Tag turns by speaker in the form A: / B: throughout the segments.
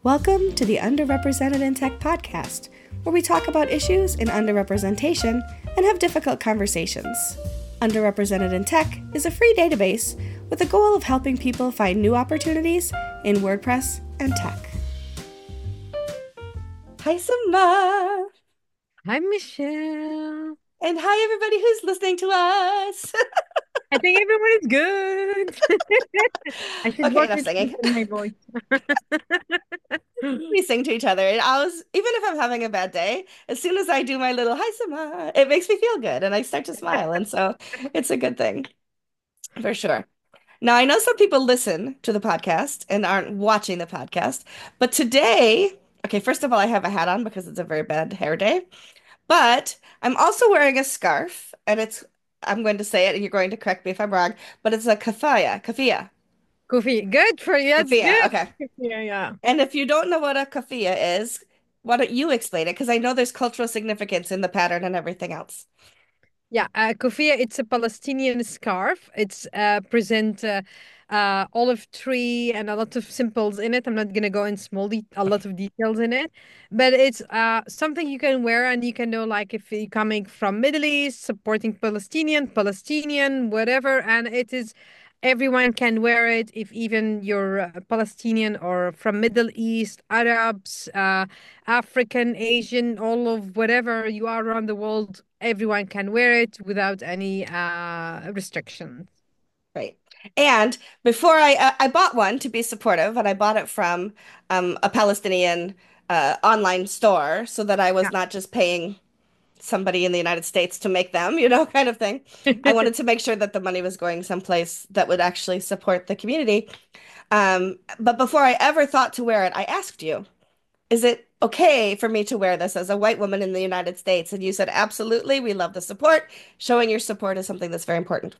A: Welcome to the Underrepresented in Tech podcast, where we talk about issues in underrepresentation and have difficult conversations. Underrepresented in Tech is a free database with the goal of helping people find new opportunities in WordPress and tech. Hi, Sima!
B: Hi, Michelle.
A: And hi, everybody who's listening to us!
B: I think everyone is good. I should
A: Okay,
B: work
A: enough
B: with
A: singing.
B: my voice.
A: We sing to each other. And even if I'm having a bad day, as soon as I do my little hi, Sima, it makes me feel good and I start to smile. And so it's a good thing for sure. Now, I know some people listen to the podcast and aren't watching the podcast, but today, okay, first of all, I have a hat on because it's a very bad hair day, but I'm also wearing a scarf and I'm going to say it and you're going to correct me if I'm wrong, but it's a kafia,
B: Goofy, good for you. That's
A: kafia.
B: good.
A: Okay.
B: Yeah, yeah.
A: And if you don't know what a kafia is, why don't you explain it? Because I know there's cultural significance in the pattern and everything else.
B: Yeah, kufia, it's a Palestinian scarf. It's present olive tree and a lot of symbols in it. I'm not gonna go in a lot of details in it, but it's something you can wear and you can know like if you're coming from Middle East, supporting Palestinian, whatever, and it is everyone can wear it. If even you're Palestinian or from Middle East, Arabs, African, Asian, all of whatever you are around the world, everyone can wear it without any restrictions.
A: Right. And before I bought one to be supportive, and I bought it from a Palestinian online store so that I was
B: Yeah.
A: not just paying somebody in the United States to make them, you know, kind of thing. I wanted to make sure that the money was going someplace that would actually support the community. But before I ever thought to wear it, I asked you, is it okay for me to wear this as a white woman in the United States? And you said, absolutely. We love the support. Showing your support is something that's very important.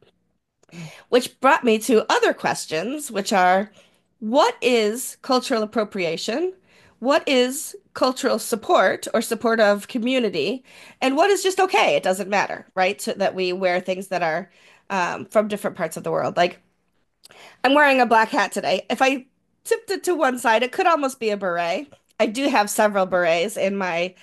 A: Which brought me to other questions, which are what is cultural appropriation? What is cultural support or support of community? And what is just okay? It doesn't matter, right? So that we wear things that are from different parts of the world. Like I'm wearing a black hat today. If I tipped it to one side, it could almost be a beret. I do have several berets in my,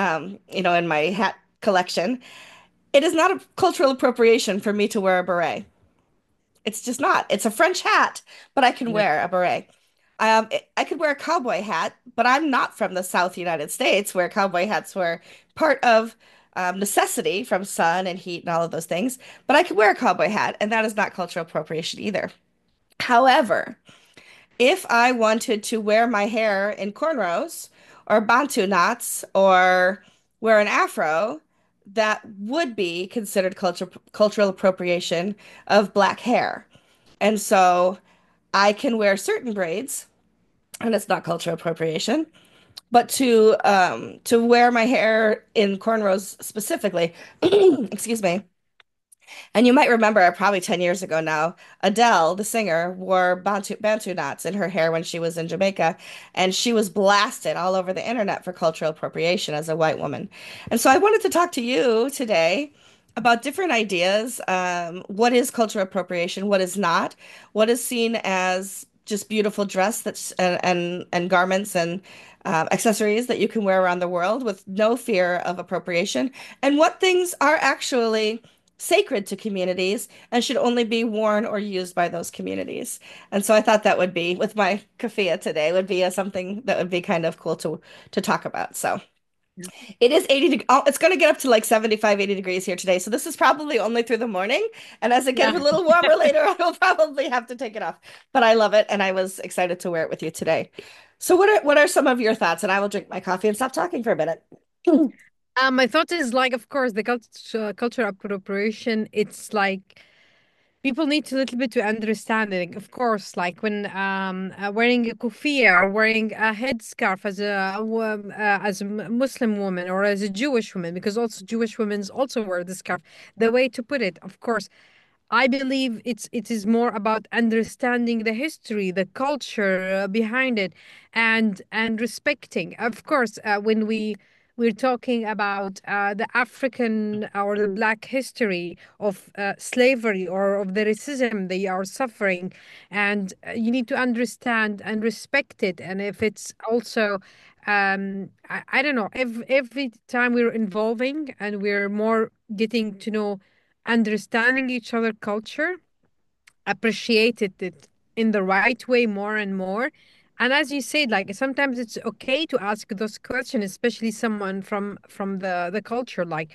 A: in my hat collection. It is not a cultural appropriation for me to wear a beret. It's just not. It's a French hat, but I can
B: Yeah.
A: wear a beret. I could wear a cowboy hat, but I'm not from the South United States, where cowboy hats were part of necessity from sun and heat and all of those things. But I could wear a cowboy hat, and that is not cultural appropriation either. However, if I wanted to wear my hair in cornrows or bantu knots or wear an afro, that would be considered cultural appropriation of black hair. And so I can wear certain braids, and it's not cultural appropriation. But to wear my hair in cornrows specifically, excuse me. And you might remember probably 10 years ago now, Adele, the singer, wore bantu knots in her hair when she was in Jamaica, and she was blasted all over the internet for cultural appropriation as a white woman. And so I wanted to talk to you today about different ideas. What is cultural appropriation? What is not? What is seen as just beautiful dress that's and garments and accessories that you can wear around the world with no fear of appropriation, and what things are actually sacred to communities and should only be worn or used by those communities. And so I thought that would be with my kafia today would be something that would be kind of cool to talk about. So it is it's going to get up to like 75, 80 degrees here today. So this is probably only through the morning. And as it gets
B: Yeah.
A: a little warmer later, I will probably have to take it off. But I love it and I was excited to wear it with you today. So what are some of your thoughts? And I will drink my coffee and stop talking for a minute.
B: My thought is like, of course, the cultural appropriation. It's like people need to little bit to understand it. Of course, like when wearing a kufiya or wearing a headscarf as a Muslim woman or as a Jewish woman, because also Jewish women also wear the scarf. The way to put it, of course, I believe it is more about understanding the history, the culture behind it, and respecting. Of course, when we're talking about the African or the Black history of slavery or of the racism they are suffering. And you need to understand and respect it. And if it's also, I don't know, every time we're involving and we're more getting to know, understanding each other culture, appreciated it in the right way more and more. And as you said, like sometimes it's okay to ask those questions, especially someone from the culture. Like,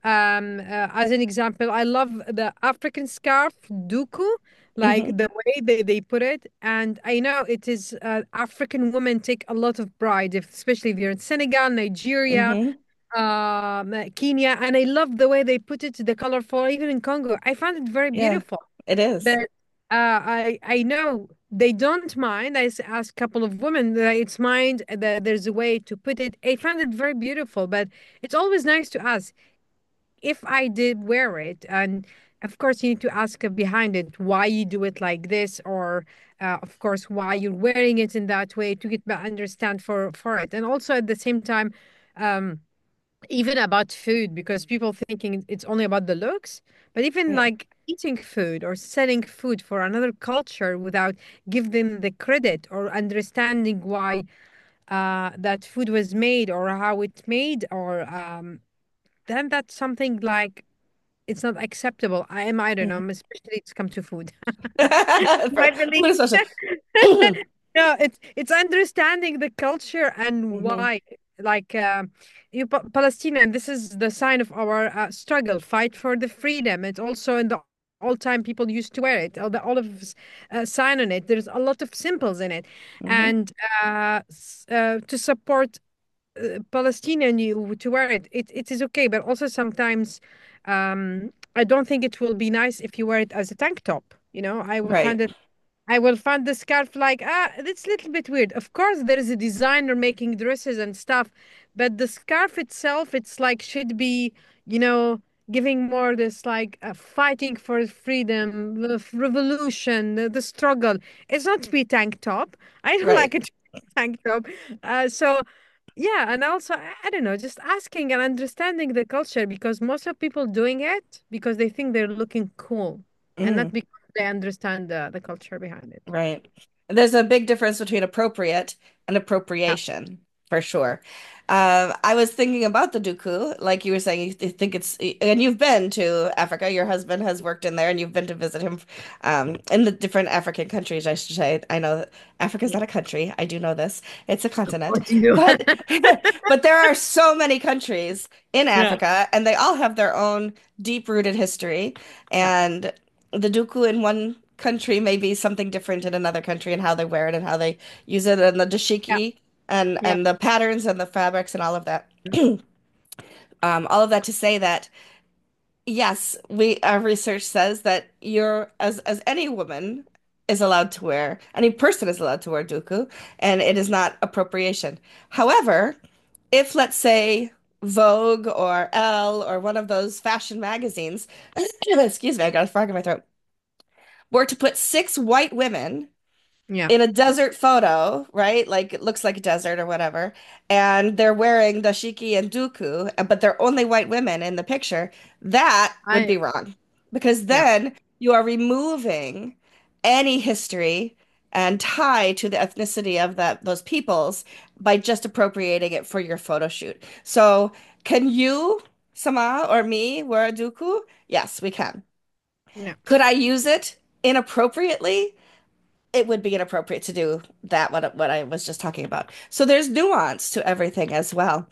B: as an example, I love the African scarf, duku, like
A: Hmm.
B: the way they put it. And I know it is African women take a lot of pride, if, especially if you're in Senegal, Nigeria,
A: Hmm.
B: Kenya, and I love the way they put it, the colorful, even in Congo. I found it very
A: Yeah,
B: beautiful.
A: it is.
B: But I know they don't mind. Asked a couple of women that it's mind that there's a way to put it. I found it very beautiful, but it's always nice to ask if I did wear it, and of course you need to ask behind it why you do it like this, or of course why you're wearing it in that way to get understand for it, and also at the same time. Um, Even about food, because people thinking it's only about the looks, but even
A: Yeah.
B: like eating food or selling food for another culture without give them the credit or understanding why that food was made or how it's made, or then that's something like it's not acceptable. I don't know,
A: Mhm.
B: especially it's come to food.
A: For
B: I believe.
A: food especially.
B: No, it's understanding the culture and
A: Hmm.
B: why. Like you Palestinian, this is the sign of our struggle, fight for the freedom. It's also in the old time people used to wear it. All the olive sign on it. There's a lot of symbols in it,
A: Hmm.
B: and to support Palestinian you to wear it. It is okay, but also sometimes I don't think it will be nice if you wear it as a tank top. You know,
A: Right.
B: I will find the scarf like, that's a little bit weird. Of course, there is a designer making dresses and stuff, but the scarf itself, it's like should be, you know, giving more this like fighting for freedom, the revolution, the struggle. It's not to be tank top. I don't
A: Right.
B: like it to be tank top. So yeah, and also I don't know, just asking and understanding the culture because most of people doing it because they think they're looking cool and not
A: Mm.
B: because they understand the culture behind it.
A: Right. There's a big difference between appropriate and
B: Yeah.
A: appropriation, for sure. I was thinking about the Dooku, like you were saying, you think it's, and you've been to Africa. Your husband has worked in there, and you've been to visit him, in the different African countries, I should say. I know that Africa's
B: Yeah.
A: not a country. I do know this. It's a
B: Of
A: continent,
B: course you do.
A: but but there are so many countries in
B: Yeah.
A: Africa, and they all have their own deep-rooted history,
B: Yeah.
A: and the Dooku in one country may be something different in another country and how they wear it and how they use it and the
B: Yeah.
A: dashiki and
B: Yeah.
A: the patterns and the fabrics and all of that. All of that to say that yes, we our research says that you're as any woman is allowed to wear, any person is allowed to wear duku, and it is not appropriation. However, if let's say Vogue or Elle or one of those fashion magazines, excuse me, I got a frog in my throat, were to put six white women
B: Yeah.
A: in a desert photo, right? Like it looks like a desert or whatever, and they're wearing dashiki and duku, but they're only white women in the picture, that would
B: I
A: be wrong. Because
B: yeah.
A: then you are removing any history and tie to the ethnicity of those peoples by just appropriating it for your photo shoot. So, can you, Sama or me, wear a duku? Yes, we can.
B: Yeah.
A: Could I use it inappropriately? It would be inappropriate to do that, what I was just talking about. So there's nuance to everything as well.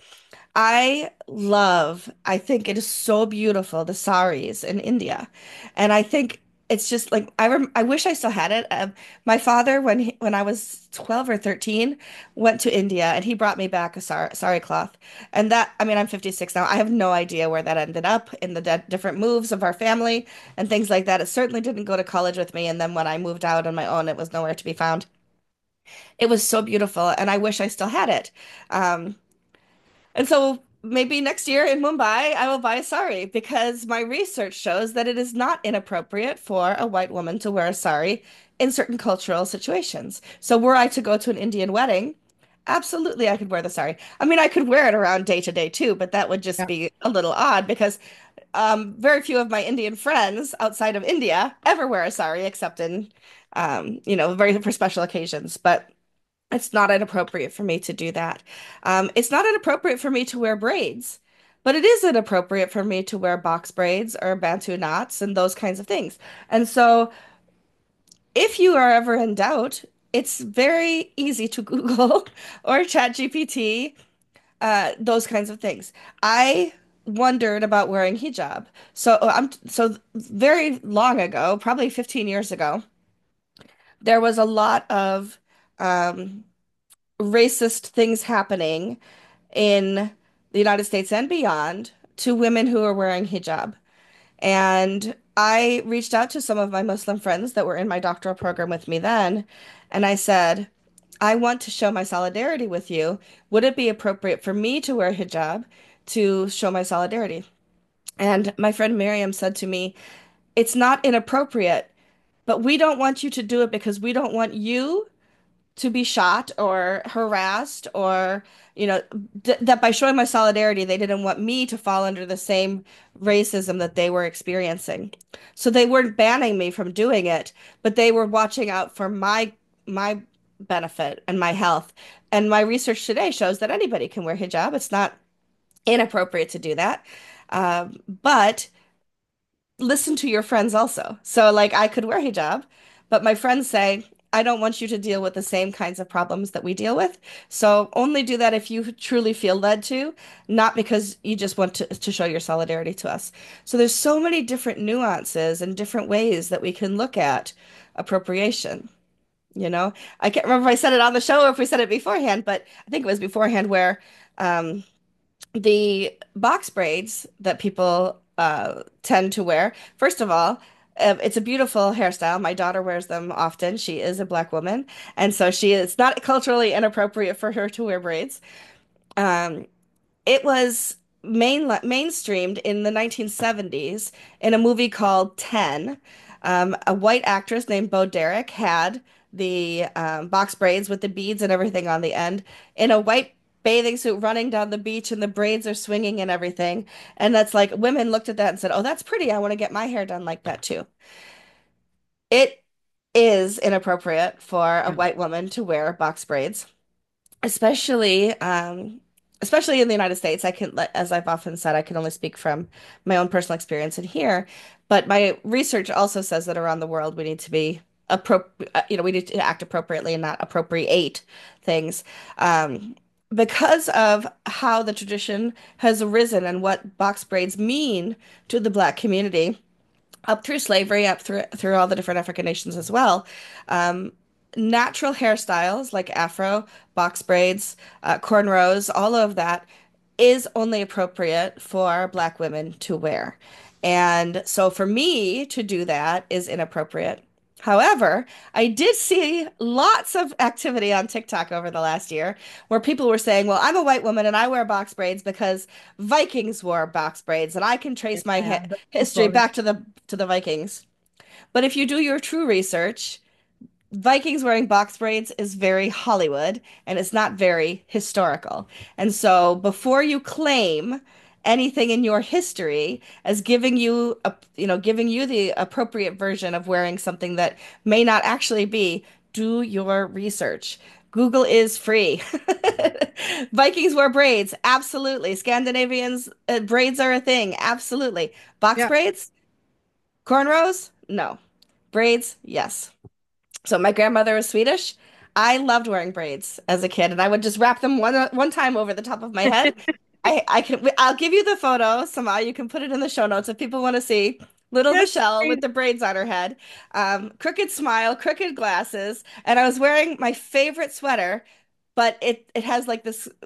A: I think it is so beautiful, the saris in India. And I think it's just like I wish I still had it. My father, when I was 12 or 13, went to India and he brought me back a sari cloth. And that, I mean, I'm 56 now. I have no idea where that ended up in the different moves of our family and things like that. It certainly didn't go to college with me. And then when I moved out on my own, it was nowhere to be found. It was so beautiful, and I wish I still had it. Um, and so maybe next year in Mumbai, I will buy a sari because my research shows that it is not inappropriate for a white woman to wear a sari in certain cultural situations. So were I to go to an Indian wedding, Absolutely, I could wear the sari. I mean, I could wear it around day to day too, but that would just
B: Yeah.
A: be a little odd because very few of my Indian friends outside of India ever wear a sari except in, very for special occasions. But it's not inappropriate for me to do that. It's not inappropriate for me to wear braids, but it is inappropriate for me to wear box braids or Bantu knots and those kinds of things. And so, if you are ever in doubt, it's very easy to Google or ChatGPT those kinds of things. I wondered about wearing hijab. So very long ago, probably 15 years ago, there was a lot of um, racist things happening in the United States and beyond to women who are wearing hijab. And I reached out to some of my Muslim friends that were in my doctoral program with me then, and I said, I want to show my solidarity with you. Would it be appropriate for me to wear hijab to show my solidarity? And my friend Miriam said to me, it's not inappropriate, but we don't want you to do it because we don't want you to be shot or harassed or that by showing my solidarity they didn't want me to fall under the same racism that they were experiencing, so they weren't banning me from doing it, but they were watching out for my benefit and my health. And my research today shows that anybody can wear hijab. It's not inappropriate to do that. But listen to your friends also. So like I could wear hijab, but my friends say, I don't want you to deal with the same kinds of problems that we deal with. So only do that if you truly feel led to, not because you just want to show your solidarity to us. So there's so many different nuances and different ways that we can look at appropriation. You know, I can't remember if I said it on the show or if we said it beforehand, but I think it was beforehand where um, the box braids that people tend to wear. First of all, it's a beautiful hairstyle. My daughter wears them often. She is a black woman, and so she is not culturally inappropriate for her to wear braids. Um, it was mainstreamed in the 1970s in a movie called 10. A white actress named Bo Derek had the box braids with the beads and everything on the end in a white bathing suit running down the beach, and the braids are swinging and everything. And that's like women looked at that and said, "Oh, that's pretty. I want to get my hair done like that too." It is inappropriate for a
B: Yeah.
A: white woman to wear box braids, especially especially in the United States. As I've often said, I can only speak from my own personal experience in here, but my research also says that around the world we need to be we need to act appropriately and not appropriate things. Um, because of how the tradition has arisen and what box braids mean to the Black community up through slavery, up through all the different African nations as well. Um, Natural hairstyles like afro, box braids, cornrows, all of that is only appropriate for Black women to wear. And so for me to do that is inappropriate. However, I did see lots of activity on TikTok over the last year where people were saying, well, I'm a white woman and I wear box braids because Vikings wore box braids and I can trace my
B: Yeah, that's so
A: history
B: funny.
A: back to the Vikings. But if you do your true research, Vikings wearing box braids is very Hollywood and it's not very historical. And so before you claim anything in your history as giving you the appropriate version of wearing something that may not actually be, do your research. Google is free. Vikings wear braids, absolutely. Scandinavians, braids are a thing, absolutely. Box
B: Yeah.
A: braids, cornrows, no. Braids, yes. So my grandmother was Swedish. I loved wearing braids as a kid, and I would just wrap them one time over the top of my head. I'll give you the photo somehow. You can put it in the show notes if people want to see little
B: Yes,
A: Michelle
B: please.
A: with the braids on her head, crooked smile, crooked glasses, and I was wearing my favorite sweater, but it has like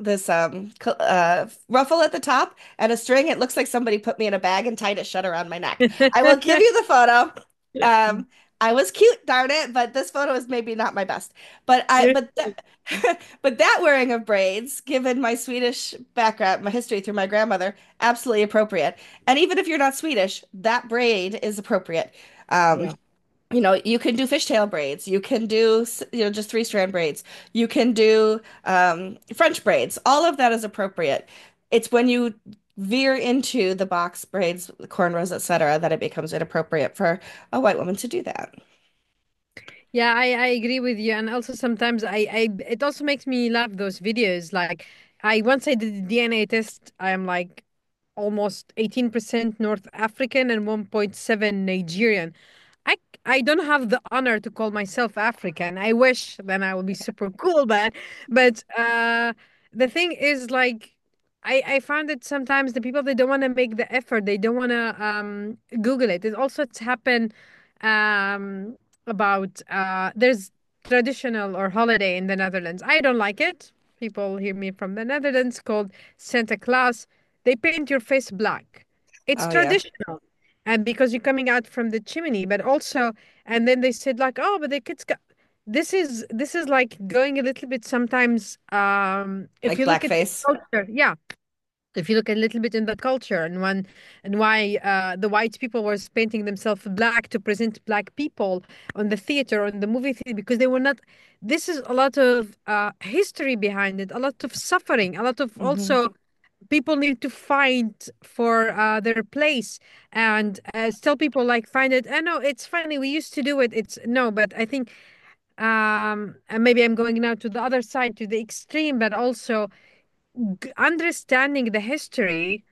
A: this ruffle at the top and a string. It looks like somebody put me in a bag and tied it shut around my neck. I will give you the photo. Um, I was cute, darn it, but this photo is maybe not my best. But I
B: Yes.
A: but that but that wearing of braids, given my Swedish background, my history through my grandmother, absolutely appropriate. And even if you're not Swedish, that braid is appropriate. Um,
B: Yeah.
A: You can do fishtail braids. You can do, just three-strand braids. You can do French braids. All of that is appropriate. It's when you veer into the box braids, cornrows, etc., that it becomes inappropriate for a white woman to do that.
B: Yeah, I agree with you. And also sometimes it also makes me laugh those videos. Like once I did the DNA test, I am like almost 18% North African and 1.7 Nigerian. I I don't have the honor to call myself African. I wish then I would be super cool, but the thing is like I found that sometimes the people they don't want to make the effort, they don't want to Google it. It also it's happened um about there's traditional or holiday in the Netherlands. I don't like it. People hear me from the Netherlands called Santa Claus. They paint your face black. It's
A: Oh yeah,
B: traditional. And because you're coming out from the chimney, but also, and then they said like, oh, but the kids got this is like going a little bit sometimes if
A: like
B: you look at
A: blackface.
B: culture, yeah, if you look a little bit in the culture and why the white people were painting themselves black to present black people on the theater on the movie theater because they were not this is a lot of history behind it, a lot of suffering, a lot of
A: Hmm.
B: also people need to fight for their place and still people like find it. I know it's funny we used to do it, it's no, but I think and maybe I'm going now to the other side to the extreme, but also understanding the history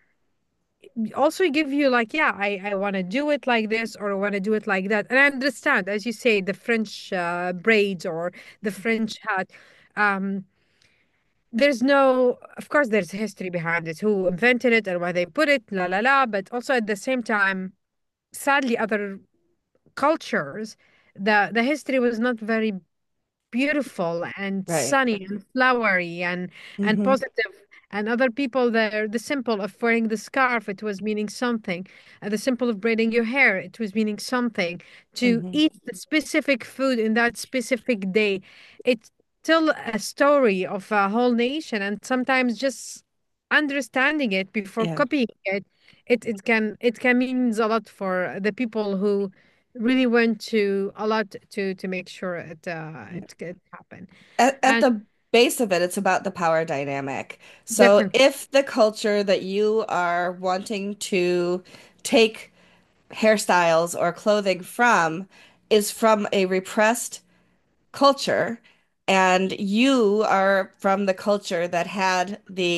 B: also give you like, yeah, I want to do it like this or I want to do it like that. And I understand, as you say, the French braids or the French hat. Um, there's no, of course, there's history behind it, who invented it and why they put it, la la la. But also at the same time, sadly, other cultures, the history was not very beautiful and
A: Right.
B: sunny and flowery and
A: Hmm.
B: positive. And other people there, the simple of wearing the scarf, it was meaning something. And the simple of braiding your hair, it was meaning something. To
A: Hmm.
B: eat the specific food in that specific day, it's still a story of a whole nation. And sometimes just understanding it before
A: Yeah.
B: copying it, it can means a lot for the people who really went to a lot to make sure it could happen.
A: At
B: And
A: the base of it, it's about the power dynamic. So
B: definitely,
A: if the culture that you are wanting to take hairstyles or clothing from is from a repressed culture, and you are from the culture that had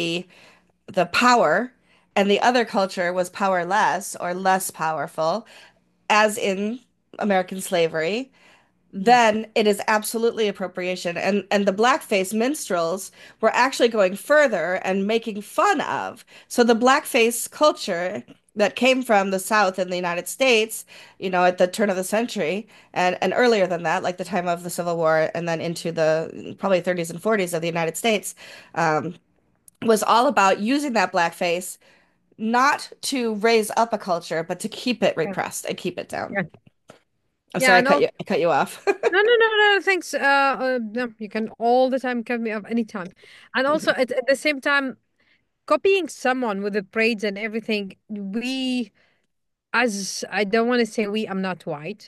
A: the power, and the other culture was powerless or less powerful, as in American slavery,
B: yeah,
A: then it is absolutely appropriation. And the blackface minstrels were actually going further and making fun of. So the blackface culture that came from the South in the United States, at the turn of the century and earlier than that, like the time of the Civil War and then into the probably 30s and 40s of the United States, um, was all about using that blackface not to raise up a culture, but to keep it
B: yeah,
A: repressed and keep it down.
B: yeah,
A: I'm
B: yeah.
A: sorry,
B: And also,
A: I cut you off.
B: no, no, no, no. Thanks. No, you can all the time cut me off anytime. And also at the same time, copying someone with the braids and everything, we as I don't want to say we, I'm not white.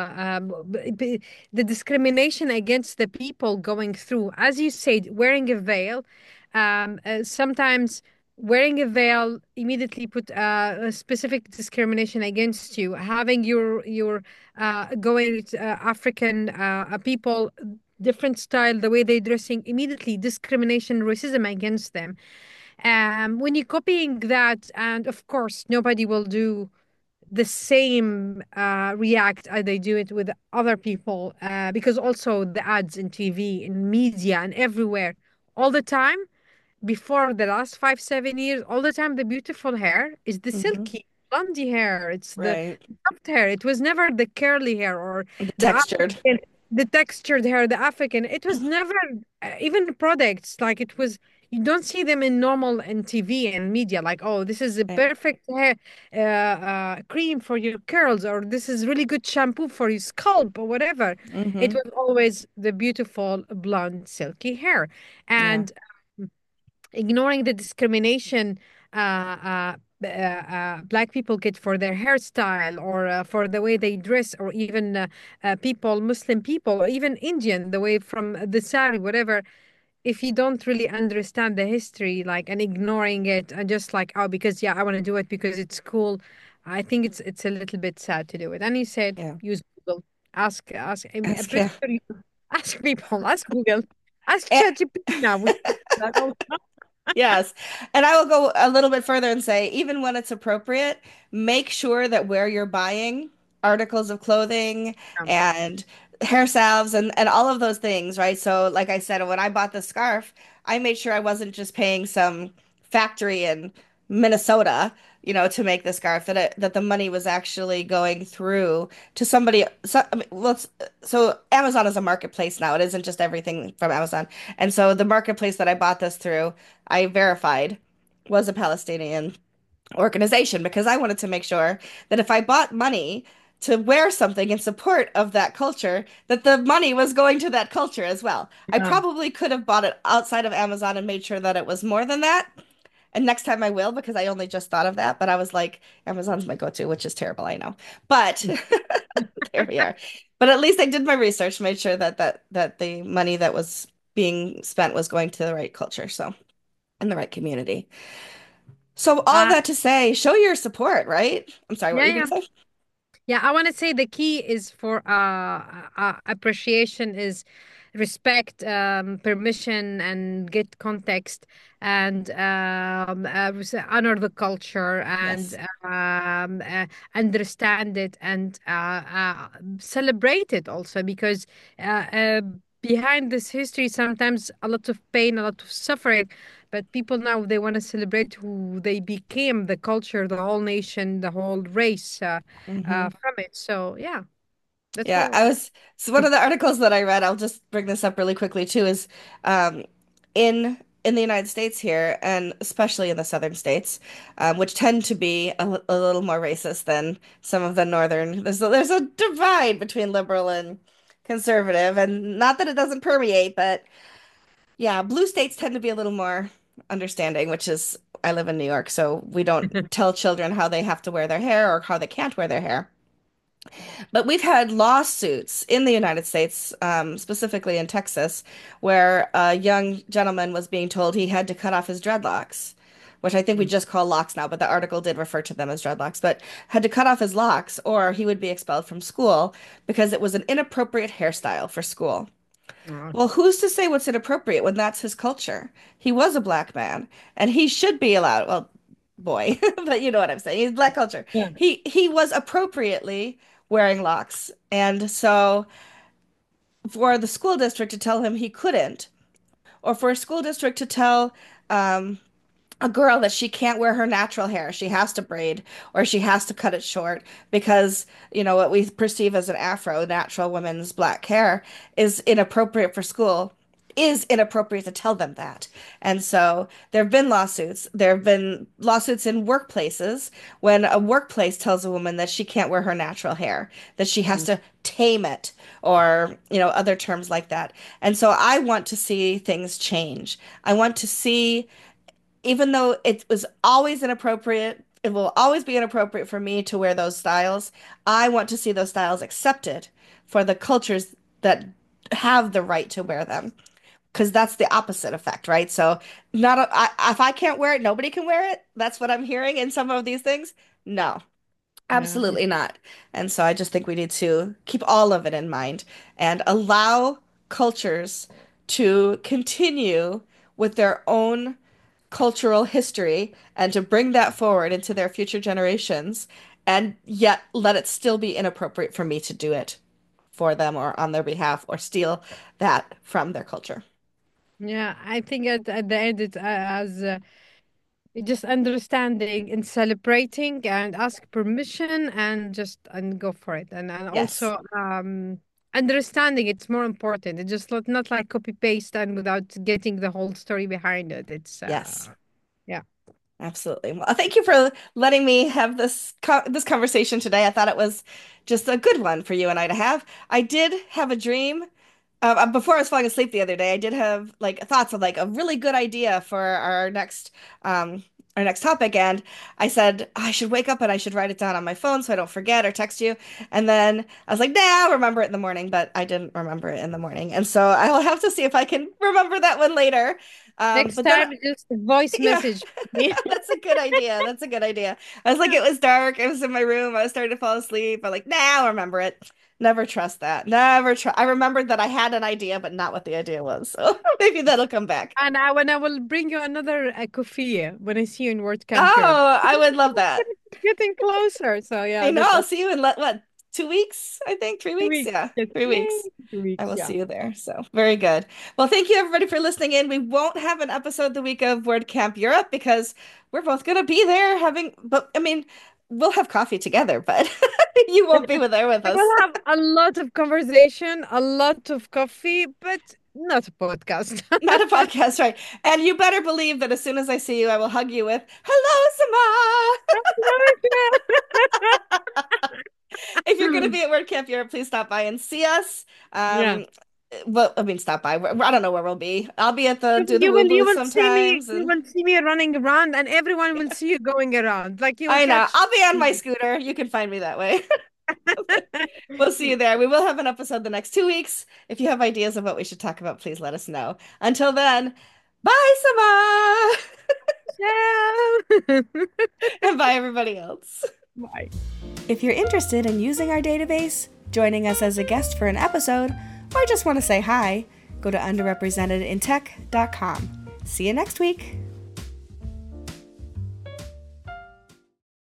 B: The discrimination against the people going through, as you said, wearing a veil. Sometimes wearing a veil immediately put a specific discrimination against you. Having your going African people different style, the way they dressing, immediately discrimination, racism against them. When you're copying that, and of course nobody will do the same react as they do it with other people because also the ads in TV, in media, and everywhere, all the time. Before the last 5 7 years, all the time the beautiful hair is the
A: Hmm.
B: silky blondie hair. It's the
A: Right.
B: soft hair. It was never the curly hair or
A: The
B: the
A: textured.
B: African, the textured hair, the African. It was never even products like it was. You don't see them in normal in TV and media like, oh, this is a
A: Right.
B: perfect hair cream for your curls, or this is really good shampoo for your scalp, or whatever. It
A: Hmm.
B: was always the beautiful blonde silky hair,
A: Yeah.
B: and ignoring the discrimination black people get for their hairstyle or for the way they dress, or even people, Muslim people, or even Indian, the way from the sari, whatever. If you don't really understand the history, like, and ignoring it and just like, oh, because yeah, I want to do it because it's cool, I think it's a little bit sad to do it. And he said,
A: Yeah.
B: use Google, ask. I'm
A: Ask,
B: pretty
A: yeah.
B: sure you ask people, ask Google, ask
A: And,
B: ChatGPT now. We that all
A: yes. And I will go a little bit further and say, even when it's appropriate, make sure that where you're buying articles of clothing
B: the
A: and hair salves and all of those things, right? So, like I said, when I bought the scarf, I made sure I wasn't just paying some factory in Minnesota, to make the scarf, that the money was actually going through to somebody. So, I mean, well, so Amazon is a marketplace now. It isn't just everything from Amazon. And so the marketplace that I bought this through, I verified was a Palestinian organization because I wanted to make sure that if I bought money to wear something in support of that culture, that the money was going to that culture as well. I
B: Yeah.
A: probably could have bought it outside of Amazon and made sure that it was more than that. And next time I will because I only just thought of that. But I was like, Amazon's my go-to, which is terrible, I know. But there we are. But at least I did my research, made sure that the money that was being spent was going to the right culture, so in the right community. So all
B: Uh,
A: that to say, show your support, right? I'm sorry, what were
B: yeah,
A: you
B: yeah.
A: gonna say?
B: Yeah, I want to say the key is for appreciation is respect, permission, and get context, and honor the culture, and
A: Yes.
B: understand it, and celebrate it also, because uh, uh, behind this history, sometimes a lot of pain, a lot of suffering. But people now, they want to celebrate who they became, the culture, the whole nation, the whole race.
A: Hmm.
B: From it. So yeah, that's what
A: Yeah,
B: I want.
A: I was so one of the articles that I read, I'll just bring this up really quickly too, is um in the United States here, and especially in the southern states, which tend to be a little more racist than some of the northern. There's a divide between liberal and conservative, and not that it doesn't permeate, but yeah, blue states tend to be a little more understanding, which is I live in New York, so we don't tell children how they have to wear their hair or how they can't wear their hair. But we've had lawsuits in the United States, specifically in Texas, where a young gentleman was being told he had to cut off his dreadlocks, which I think we just call locks now, but the article did refer to them as dreadlocks, but had to cut off his locks or he would be expelled from school because it was an inappropriate hairstyle for school.
B: Oh,
A: Well, who's to say what's inappropriate when that's his culture? He was a black man, and he should be allowed. Well, boy, but you know what I'm saying. He's black culture.
B: yeah.
A: He was appropriately wearing locks, and so for the school district to tell him he couldn't, or for a school district to tell um, a girl that she can't wear her natural hair. She has to braid or she has to cut it short because, what we perceive as an afro, natural women's black hair, is inappropriate for school, is inappropriate to tell them that. And so there have been lawsuits. There have been lawsuits in workplaces when a workplace tells a woman that she can't wear her natural hair, that she has to tame it, or, other terms like that. And so I want to see things change. I want to see even though it was always inappropriate, it will always be inappropriate for me to wear those styles. I want to see those styles accepted for the cultures that have the right to wear them, because that's the opposite effect, right? So, if I can't wear it, nobody can wear it. That's what I'm hearing in some of these things. No,
B: Yeah.
A: absolutely not. And so I just think we need to keep all of it in mind and allow cultures to continue with their own cultural history and to bring that forward into their future generations, and yet let it still be inappropriate for me to do it for them or on their behalf or steal that from their culture.
B: Yeah, I think at the end it as just understanding and celebrating and ask permission and just and go for it, and
A: Yes.
B: also understanding it's more important. It's just not like copy paste and without getting the whole story behind it. It's
A: Yes.
B: yeah.
A: Absolutely. Well, thank you for letting me have this conversation today. I thought it was just a good one for you and I to have. I did have a dream. Before I was falling asleep the other day, I did have like thoughts of like a really good idea for our next um, our next topic, and I said, "Oh, I should wake up and I should write it down on my phone so I don't forget or text you." And then I was like, "Nah, I'll remember it in the morning," but I didn't remember it in the morning. And so I'll have to see if I can remember that one later.
B: Next
A: But then
B: time, just a voice
A: yeah,
B: message me.
A: that's a good idea. That's a good idea. I was like, it was dark. I was in my room. I was starting to fall asleep. I'm like, nah, I'll remember it. Never trust that. Never trust. I remembered that I had an idea, but not what the idea was. So maybe that'll come back.
B: And when I will bring you another Kofia when I see you in WordCamp Europe.
A: Oh, I would love that.
B: Getting closer. So
A: I
B: yeah,
A: know.
B: that's
A: I'll
B: awesome.
A: see you in what, 2 weeks? I think 3 weeks.
B: 2 weeks.
A: Yeah,
B: Yes.
A: 3 weeks.
B: Yay. Two
A: I
B: weeks.
A: will
B: Yeah.
A: see you there. So very good. Well, thank you everybody for listening in. We won't have an episode the week of WordCamp Europe because we're both gonna be there having, but I mean, we'll have coffee together, but you won't be there with
B: We will
A: us.
B: have a lot of conversation, a lot of coffee, but not a podcast.
A: Not a podcast, right? And you better believe that as soon as I see you, I will hug you with "Hello, Sama." If you're going to be at WordCamp Europe, please stop by and see us.
B: Yeah.
A: Well, I mean, stop by. I don't know where we'll be. I'll be at the Do the
B: You
A: Woo
B: will
A: booth sometimes,
B: you
A: and
B: will see me running around and everyone will see you going around. Like you will
A: I know
B: catch
A: I'll be on my scooter. You can find me that way. We'll see you there. We will have an episode the next 2 weeks. If you have ideas of what we should talk about, please let us know. Until then, bye, Sama,
B: Ciao.
A: and bye, everybody else.
B: Bye.
A: If you're interested in using our database, joining us as a guest for an episode, or just want to say hi, go to underrepresentedintech.com. See you next week.